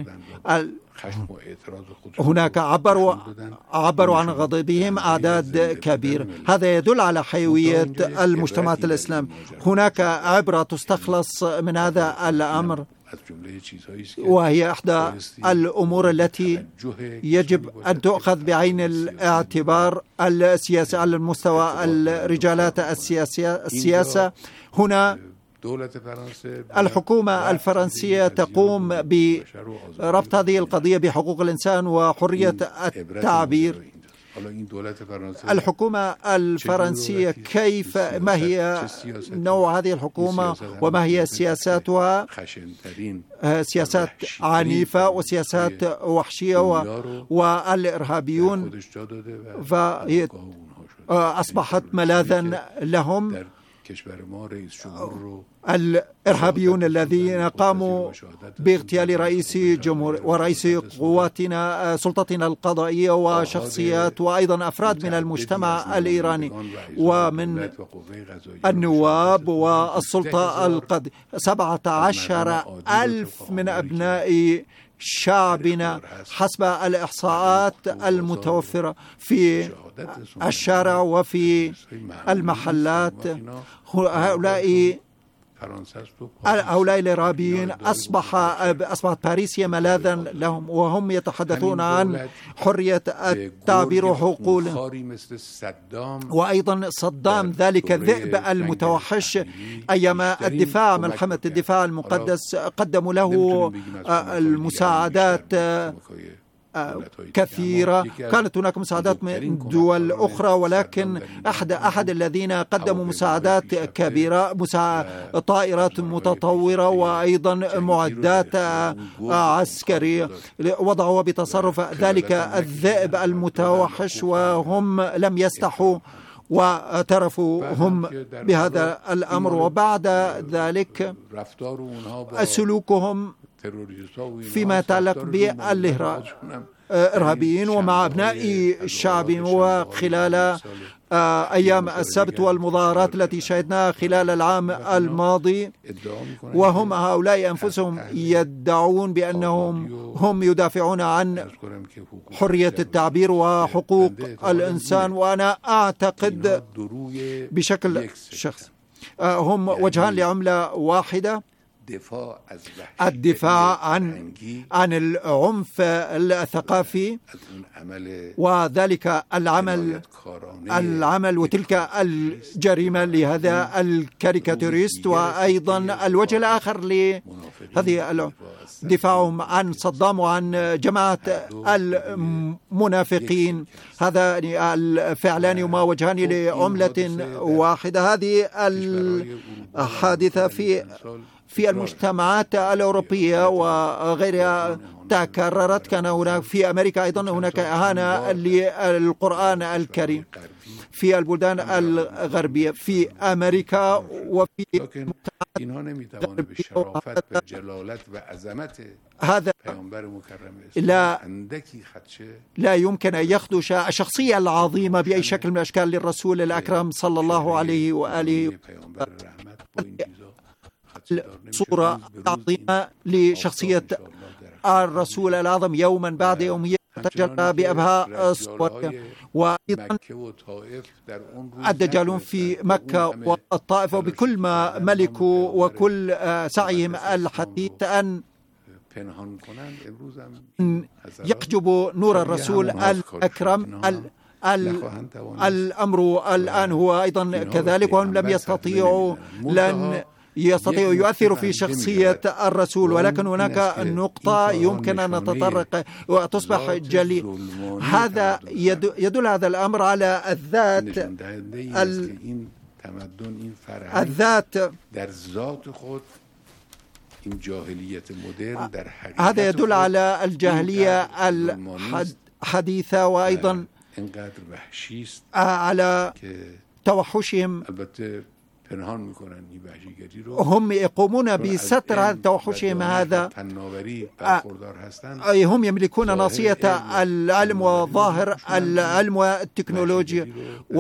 هناك عبروا عبروا عن غضبهم أعداد كبيرة. هذا يدل على حيوية المجتمعات الإسلام. هناك عبرة تستخلص من هذا الأمر، وهي إحدى الأمور التي يجب أن تؤخذ بعين الاعتبار. السياسة على المستوى الرجالات السياسية السياسة هنا الحكومة الفرنسية تقوم بربط هذه القضية بحقوق الإنسان وحرية التعبير. الحكومة الفرنسية كيف ما هي نوع هذه الحكومة وما هي سياساتها؟ سياسات عنيفة وسياسات وحشية، والإرهابيون فهي أصبحت ملاذا لهم. الإرهابيون الذين قاموا باغتيال رئيس جمهور ورئيس قواتنا سلطتنا القضائية وشخصيات وأيضا أفراد من المجتمع الإيراني ومن النواب والسلطة القضائية. سبعة عشر ألف من أبناء شعبنا حسب الإحصاءات المتوفرة في الشارع وفي المحلات. هؤلاء هؤلاء الإرهابيين أصبح أصبحت باريس ملاذا لهم، وهم يتحدثون عن حرية التعبير وحقوقهم. وأيضا صدام ذلك الذئب المتوحش أيام الدفاع ملحمة الدفاع المقدس قدموا له المساعدات كثيرة. كانت هناك مساعدات من دول أخرى، ولكن أحد أحد الذين قدموا مساعدات كبيرة، طائرات متطورة وأيضا معدات عسكرية، وضعوا بتصرف ذلك الذئب المتوحش، وهم لم يستحوا واعترفوا هم بهذا الأمر. وبعد ذلك سلوكهم فيما يتعلق بالإرهابيين ومع أبناء الشعب، وخلال أيام السبت والمظاهرات التي شهدناها خلال العام الماضي، وهم هؤلاء أنفسهم يدعون بأنهم هم يدافعون عن حرية التعبير وحقوق الإنسان. وأنا أعتقد بشكل شخصي هم وجهان لعملة واحدة: الدفاع عن عن العنف الثقافي، وذلك العمل العمل وتلك الجريمة لهذا الكاريكاتوريست، وأيضا الوجه الآخر لهذه دفاعهم عن صدام وعن جماعة المنافقين. هذا الفعلان هما وجهان لعملة واحدة. هذه الحادثة في في المجتمعات الأوروبية وغيرها تكررت. كان هناك في أمريكا أيضا هناك إهانة للقرآن الكريم في البلدان الغربية في أمريكا وفي هذا لا لا يمكن أن يخدش الشخصية العظيمة بأي شكل من الأشكال للرسول الأكرم صلى الله عليه وآله. صورة عظيمة لشخصية الرسول الأعظم يوما بعد يوم تجلى بأبهى صور. وأيضا الدجالون في مكة والطائف وبكل ما ملكوا وكل سعيهم الحثيث أن يحجبوا نور الرسول الأكرم. الأمر الآن هو أيضا كذلك، وهم لم يستطيعوا لن يستطيع يؤثر في شخصية الرسول. ولكن هناك نقطة يمكن أن نتطرق وتصبح جلي. هذا يدل هذا الأمر على الذات الذات هذا يدل على الجاهلية الحديثة، وأيضا على توحشهم. هم يقومون بستر توحشهم هذا. هم يملكون ناصية العلم وظاهر العلم والتكنولوجيا،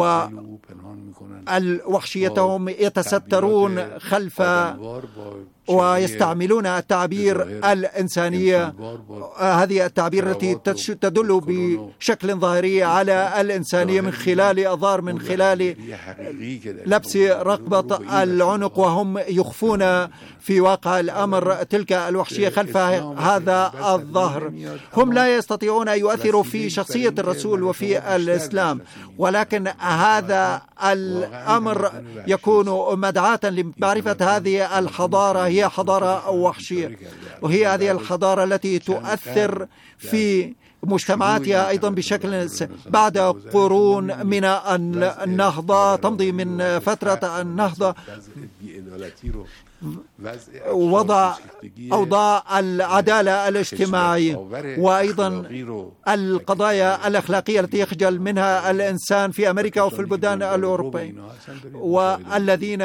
ووحشيتهم يتسترون خلف ويستعملون التعبير الإنسانية، هذه التعبير التي تدل بشكل ظاهري على الإنسانية من خلال أظهار، من خلال لبس رقبة العنق، وهم يخفون في واقع الأمر تلك الوحشية خلف هذا الظهر. هم لا يستطيعون أن يؤثروا في شخصية الرسول وفي الإسلام، ولكن هذا الأمر يكون مدعاة لمعرفة هذه الحضارة هي حضارة وحشية، وهي هذه الحضارة التي تؤثر في مجتمعاتها أيضا بشكل بعد قرون من النهضة، تمضي من فترة النهضة وضع أوضاع العدالة الاجتماعية، وأيضا القضايا الأخلاقية التي يخجل منها الإنسان في أمريكا وفي البلدان الأوروبية، والذين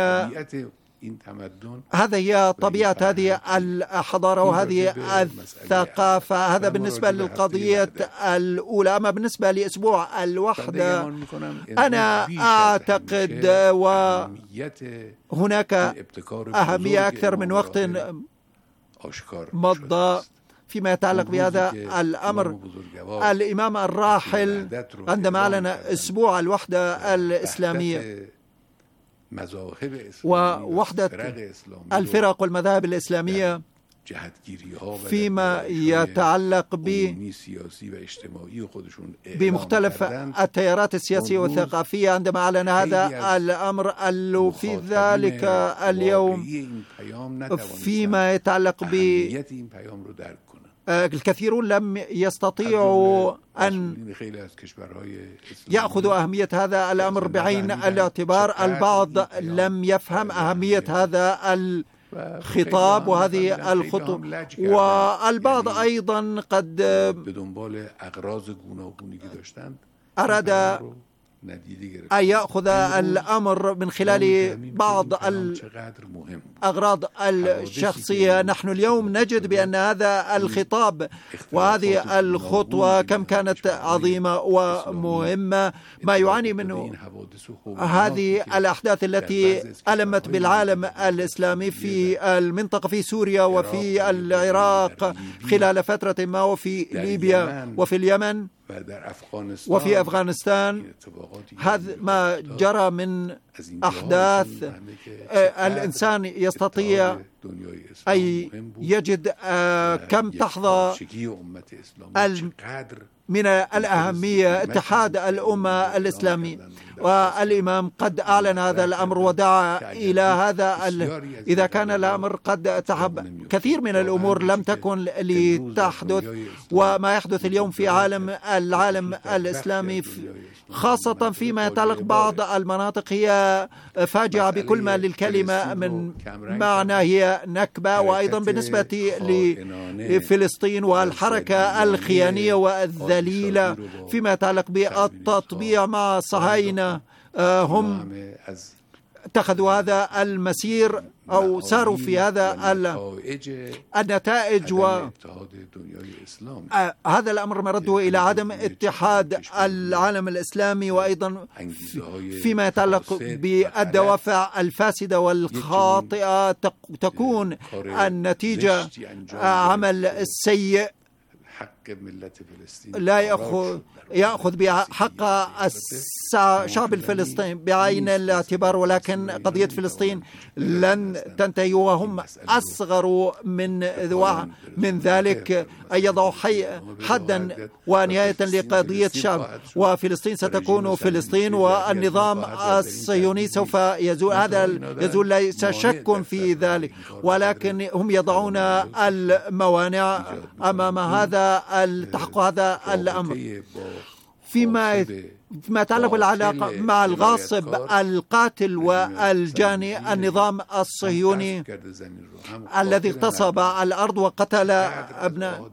هذا هي طبيعة هذه الحضارة وهذه الثقافة. هذا بالنسبة للقضية الأولى. أما بالنسبة لأسبوع الوحدة، أنا أعتقد وهناك أهمية أكثر من وقت مضى فيما يتعلق بهذا الأمر. الإمام الراحل عندما أعلن أسبوع الوحدة الإسلامية ووحدة الفرق والمذاهب الإسلامية فيما يتعلق بمختلف التيارات السياسية والثقافية، عندما أعلن هذا الأمر في ذلك اليوم فيما يتعلق ب الكثيرون لم يستطيعوا أن يأخذوا أهمية هذا الأمر بعين الاعتبار. البعض لم يفهم أهمية هذا الخطاب وهذه الخطوة، والبعض أيضا قد أراد أن يأخذ الأمر من خلال بعض الأغراض الشخصية. نحن اليوم نجد بأن هذا الخطاب وهذه الخطوة كم كانت عظيمة ومهمة. ما يعاني منه هذه الأحداث التي ألمت بالعالم الإسلامي في المنطقة، في سوريا وفي العراق خلال فترة ما، وفي ليبيا وفي اليمن وفي أفغانستان. هذا ما جرى من أحداث الإنسان يستطيع أن يجد كم تحظى من الأهمية اتحاد الأمة الإسلامية، والإمام قد أعلن هذا الأمر ودعا إلى هذا. إذا كان الأمر قد تحب، كثير من الأمور لم تكن لتحدث، وما يحدث اليوم في عالم العالم الإسلامي خاصة فيما يتعلق بعض المناطق هي فاجعة بكل ما للكلمة من معنى، هي نكبة. وأيضا بالنسبة لفلسطين والحركة الخيانية والذليلة فيما يتعلق بالتطبيع مع الصهاينة، هم اتخذوا هذا المسير أو ساروا في هذا النتائج، وهذا الأمر مرده إلى عدم اتحاد العالم الإسلامي. وأيضا فيما يتعلق بالدوافع الفاسدة والخاطئة تكون النتيجة عمل السيء لا يأخذ يأخذ بحق الشعب الفلسطيني بعين الاعتبار، ولكن قضية فلسطين لن تنتهي، وهم أصغر من من ذلك أن يضعوا حدا ونهاية لقضية شعب، وفلسطين ستكون فلسطين، والنظام الصهيوني سوف يزول. هذا يزول، ليس شك في ذلك، ولكن هم يضعون الموانع أمام هذا التحقق هذا الأمر. فيما فيما يتعلق بالعلاقة مع الغاصب القاتل والجاني، النظام الصهيوني الذي اغتصب الأرض وقتل أبناء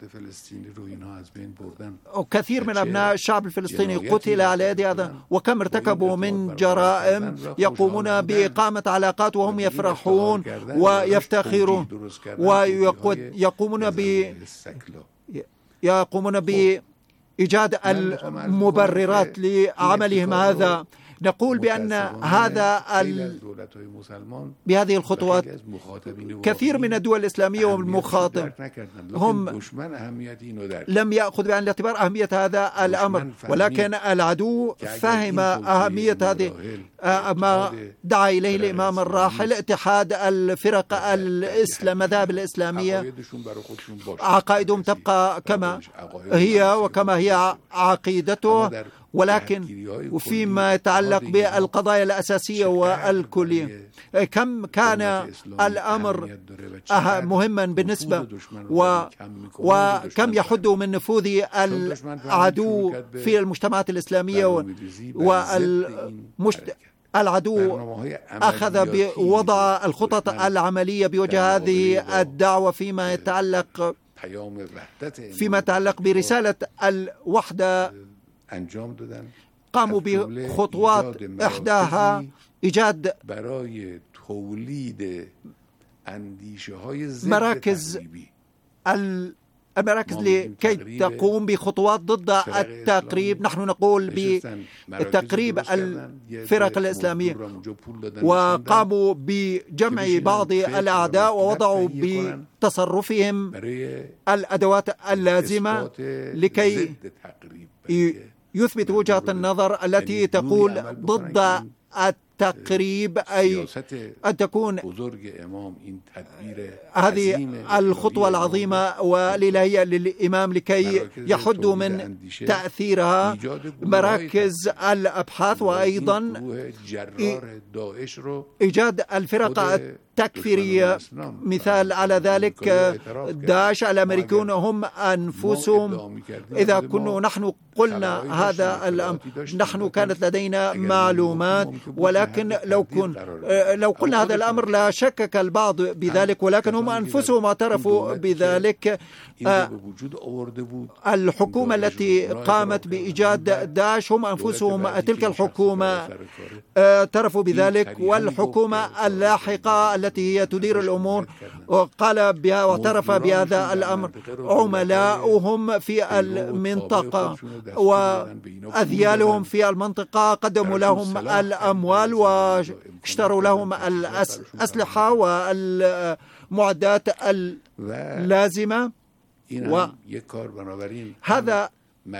وكثير من أبناء الشعب الفلسطيني قتل على يد هذا، وكم ارتكبوا من جرائم. يقومون بإقامة علاقات وهم يفرحون ويفتخرون، ويقومون ب يقومون ب إيجاد المبررات لعملهم هذا. نقول بأن هذا ال... بهذه الخطوات كثير من الدول الإسلامية والمخاطب هم لم يأخذ بعين الاعتبار أهمية هذا الأمر، ولكن العدو فهم أهمية هذه ما دعا إليه الإمام الراحل، اتحاد الفرق الإسلام مذاهب الإسلامية. عقائدهم تبقى كما هي وكما هي عقيدته، ولكن وفيما يتعلق بالقضايا الأساسية والكلية كم كان الأمر مهما بالنسبة و... وكم يحد من نفوذ العدو في المجتمعات الإسلامية والمجت... العدو أخذ بوضع الخطط العملية بوجه هذه الدعوة فيما يتعلق فيما يتعلق برسالة الوحدة. قاموا بخطوات إحداها إيجاد مراكز المراكز لكي تقوم بخطوات ضد التقريب. نحن نقول بتقريب الفرق الإسلامية، وقاموا بجمع بعض الأعداء ووضعوا بتصرفهم الأدوات اللازمة لكي يثبت وجهة النظر التي تقول ضد التقريب، أي أن تكون هذه الخطوة العظيمة والإلهية للإمام لكي يحدوا من تأثيرها مراكز الأبحاث، وأيضا إيجاد الفرق التكفيرية. مثال على ذلك داعش الأمريكون هم أنفسهم. إذا كنا نحن قلنا هذا الأمر، نحن كانت لدينا معلومات، ولكن لو كن لو قلنا هذا الأمر لا شكك البعض بذلك، ولكن هم أنفسهم اعترفوا بذلك. الحكومة التي قامت بإيجاد داعش هم أنفسهم تلك الحكومة اعترفوا بذلك، والحكومة اللاحقة التي هي تدير الأمور وقال بها واعترف بهذا الأمر. عملاؤهم في المنطقة وأذيالهم في المنطقة قدموا لهم الأموال واشتروا لهم الأسلحة والمعدات اللازمة، وهذا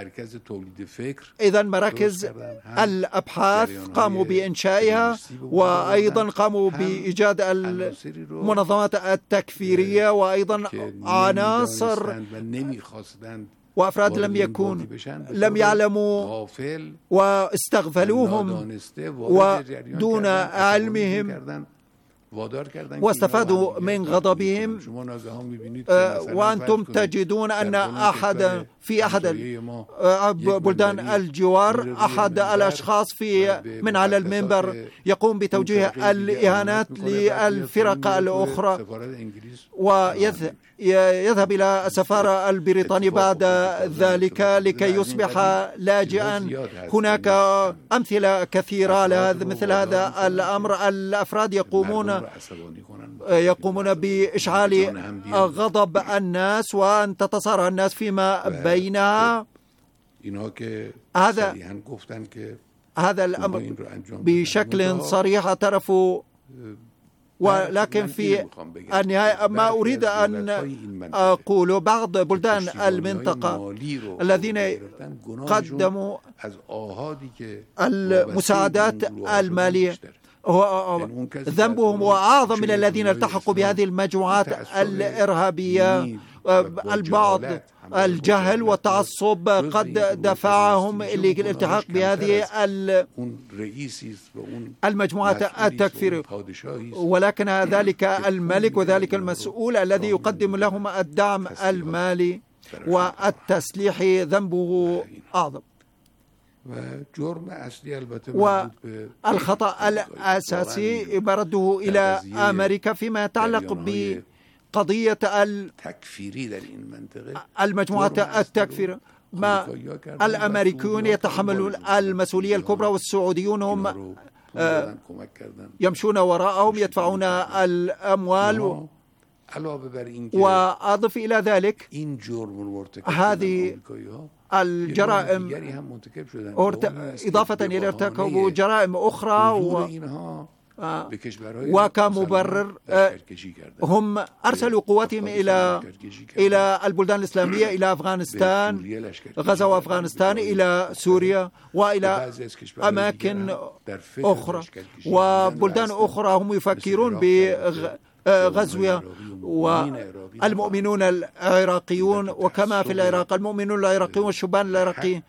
إذا مراكز الأبحاث قاموا بإنشائها، وأيضا قاموا بإيجاد المنظمات التكفيرية، وأيضا عناصر وأفراد لم يكون لم يعلموا واستغفلوهم ودون علمهم واستفادوا من غضبهم. وأنتم تجدون أن أحد في أحد بلدان الجوار أحد الأشخاص في من على المنبر يقوم بتوجيه الإهانات للفرق الأخرى، ويذهب إلى السفارة البريطانية بعد ذلك لكي يصبح لاجئا. هناك أمثلة كثيرة على مثل هذا الأمر. الأفراد يقومون يقومون بإشعال غضب الناس وأن تتصارع الناس فيما بينها. هذا هذا الأمر بشكل صريح اعترفوا، ولكن في النهاية ما أريد أن أقول بعض بلدان المنطقة الذين قدموا المساعدات المالية ذنبهم وأعظم من الذين التحقوا بهذه المجموعات الإرهابية. البعض الجهل والتعصب قد دفعهم للالتحاق بهذه المجموعات التكفيرية، ولكن ذلك الملك وذلك المسؤول الذي يقدم لهم الدعم المالي والتسليح ذنبه أعظم. والخطأ الأساسي مرده إلى أمريكا فيما يتعلق بقضية المجموعات التكفيرية. ما الأمريكيون يتحملون المسؤولية الكبرى، والسعوديون هم يمشون وراءهم يدفعون الأموال. وأضف إلى ذلك هذه الجرائم إضافة إلى ارتكبوا جرائم أخرى و... وكمبرر هم أرسلوا قواتهم إلى إلى البلدان الإسلامية، إلى أفغانستان، غزوا أفغانستان، إلى سوريا وإلى أماكن أخرى وبلدان أخرى. هم يفكرون بغزوها. والمؤمنون العراقيون، وكما في العراق المؤمنون العراقيون والشبان العراقيين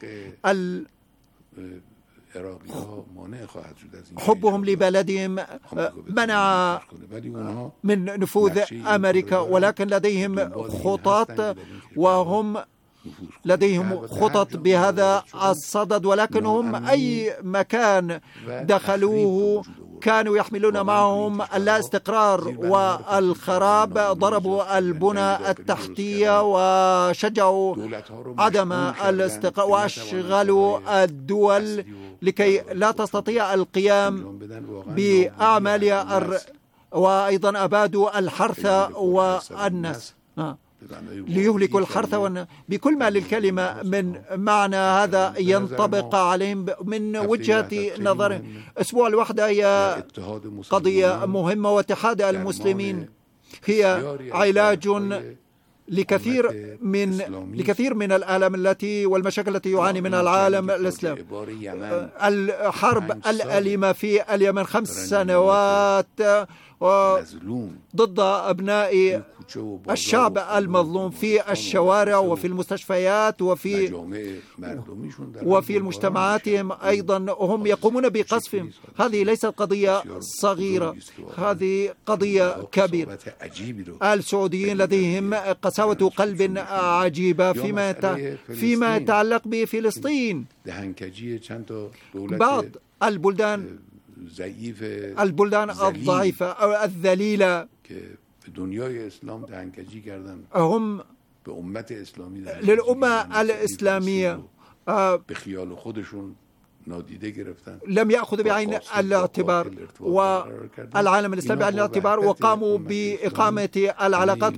حبهم لبلدهم منع من نفوذ أمريكا، ولكن لديهم خطط وهم لديهم خطط بهذا الصدد. ولكن هم أي مكان دخلوه كانوا يحملون معهم اللا استقرار والخراب. ضربوا البنى التحتية وشجعوا عدم الاستقرار، وأشغلوا الدول لكي لا تستطيع القيام بأعمالها، وأيضا أبادوا الحرث والنسل ليهلكوا الحرث والنسل بكل ما للكلمة من معنى. هذا ينطبق عليهم من وجهة نظر. أسبوع الوحدة هي قضية مهمة، واتحاد المسلمين هي علاج لكثير من لكثير من الآلام التي والمشاكل التي يعاني منها العالم الإسلامي. الحرب الأليمة في اليمن خمس سنوات ضد أبناء الشعب المظلوم في الشوارع وفي المستشفيات وفي وفي المجتمعاتهم أيضا هم يقومون بقصفهم. هذه ليست قضية صغيرة، هذه قضية كبيرة. السعوديين لديهم قساوة قلب عجيبة فيما فيما يتعلق بفلسطين. بعض البلدان البلدان الضعيفة أو الذليلة هم للأمة الإسلامية لم يأخذوا بعين الاعتبار والعالم الإسلامي بعين الاعتبار، وقاموا بإقامة العلاقات